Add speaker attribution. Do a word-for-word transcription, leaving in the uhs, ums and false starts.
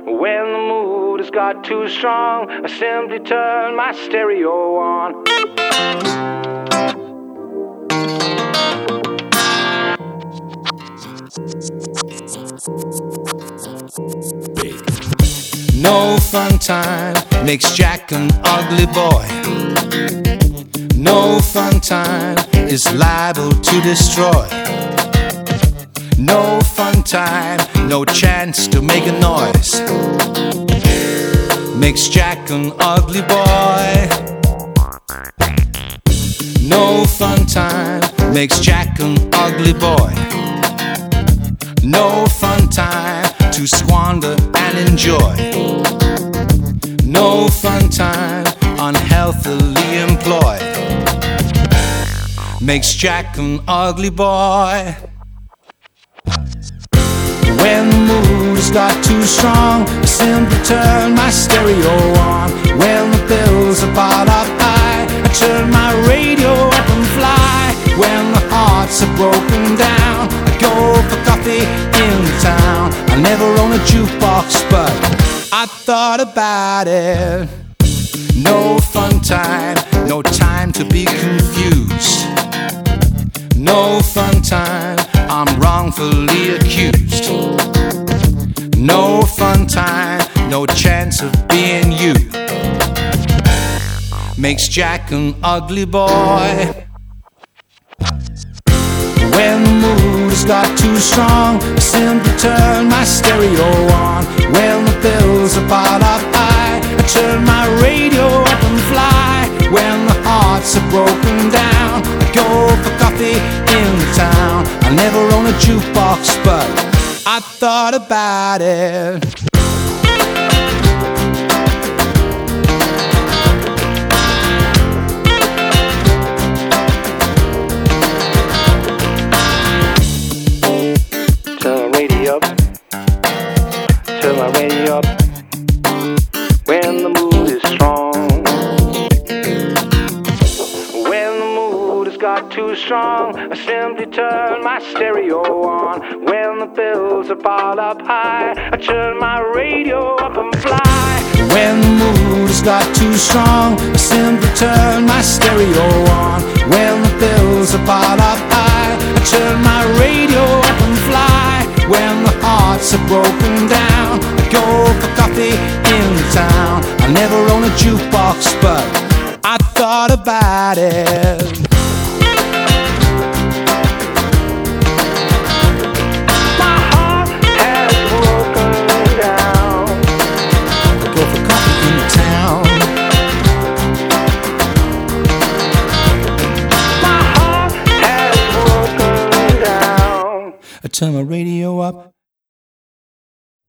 Speaker 1: When the mood has got too strong, I simply turn my stereo on.
Speaker 2: No fun time makes Jack an ugly boy. No fun time is liable to destroy. No fun time, no chance to make a noise, makes Jack an ugly boy. No fun time makes Jack an ugly boy. No fun time to squander and enjoy. No fun time unhealthily employed, makes Jack an ugly boy. When the mood's got too strong, I simply turn my stereo on. When the bills are piled up high, I turn my radio up and fly. When the hearts are broken down, I go for coffee in town. I never own a jukebox, but I thought about it. No fun time, no time to be confused. No fun time, I'm wrongfully accused. No fun time, no chance of being you, makes Jack an ugly boy. When the mood's got too strong, I simply turn my stereo on. When the bills are piled up high, I turn my radio up and fly. When the hearts are broken down, I go for coffee in town. I never own a jukebox, but I thought about it.
Speaker 1: Turn my radio up, turn my radio up. When the mood is strong, when the mood has got too strong, I simply turn my stereo on. When the bills are piled up high, I turn my radio up and fly.
Speaker 2: When the mood's got too strong, I simply turn my stereo on. When the bills are piled up high, I turn my radio up and fly. When the hearts are broken down, I go for coffee in town. I never own a jukebox, but I thought about it.
Speaker 1: My heart has broken down.
Speaker 2: I go for coffee in town.
Speaker 1: My heart has broken down.
Speaker 2: I turn my radio up.